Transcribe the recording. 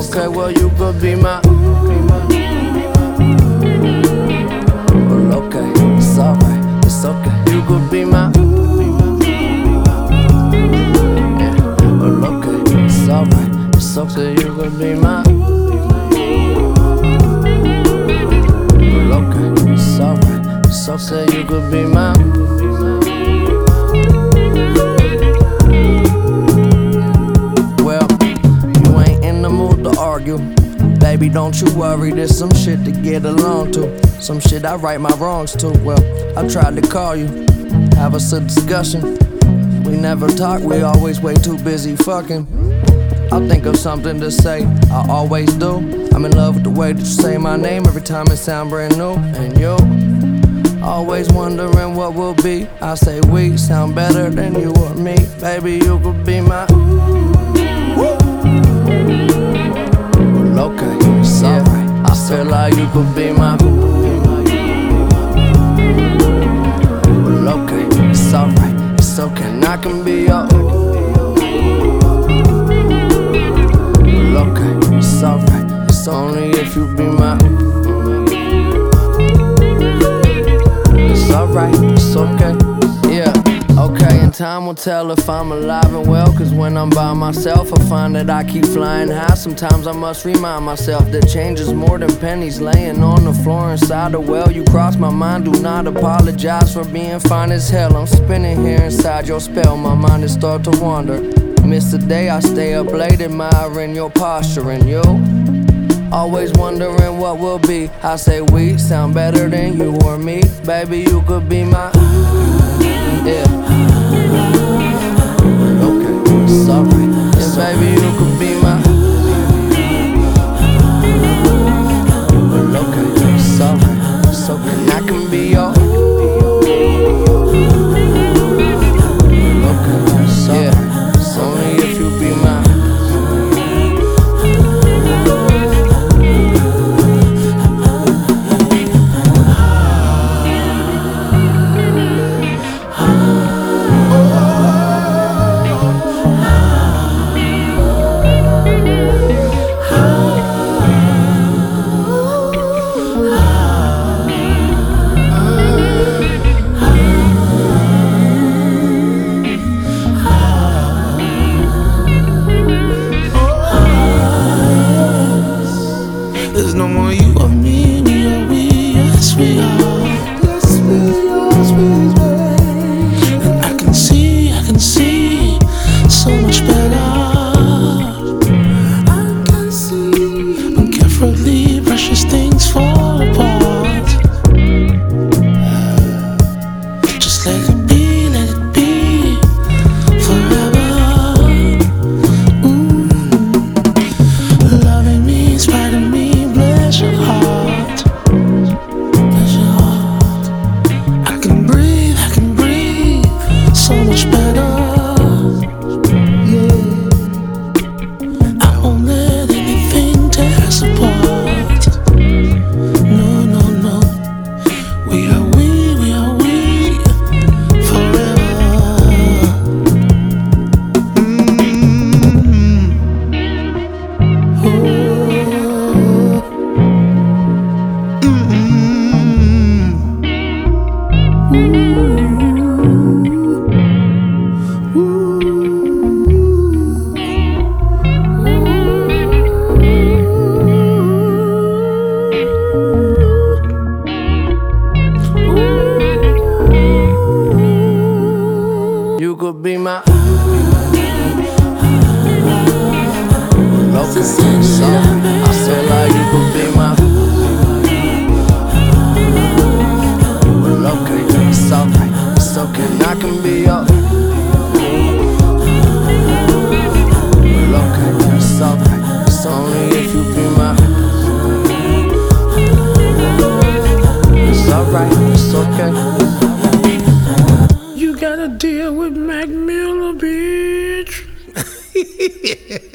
Okay, well you could be my. Well, okay, it's alright, it's okay. You could be my. Yeah, well, okay, it's alright, it's okay. You could be my. Well, okay, it's alright, it's okay. You could be my. Baby, don't you worry, there's some shit to get along to. Some shit I right my wrongs to. Well, I tried to call you, have us a discussion. We never talk, we always way too busy fucking. I'll think of something to say, I always do. I'm in love with the way that you say my name every time it sound brand new. And you, always wondering what will be. I say we sound better than you or me. Baby, you could be my. Okay, it's alright. I feel like you could be my. Well, okay, it's alright, it's okay, and I can be your. Well, okay, it's alright, it's only if you be my. It's alright, it's okay, yeah. Okay, and time will tell if I'm alive and well. Cause when I'm by myself, I find that I keep flying high. Sometimes I must remind myself that change is more than pennies laying on the floor inside the well. You cross my mind, do not apologize for being fine as hell. I'm spinning here inside your spell, my mind is start to wander. Miss the day I stay up late admiring your posture. And you, always wondering what will be. I say we sound better than you or me. Baby, you could be my. Yeah. Okay, it's alright. Yeah, baby, you could be my. Well, okay, it's alright. It's okay, and I can be your. Okay, it's alright. It's only if you be mine. There's no more you or me, we are we, yes we are. Yes we are. And I can see so much better. I can see when carefully precious things fall apart. Just let it be forever. Loving me, spite of me. Bless your heart. I can breathe so much better. Yeah, I won't let anything tear us apart. No, we are we forever. Oh. You could be my. Okay, so I feel like you could be my. Well, okay, it's alright, it's okay, and I can be your. Well, okay, it's alright, it's only if you be my. It's alright, it's okay. You gotta deal with Mac Miller, bitch.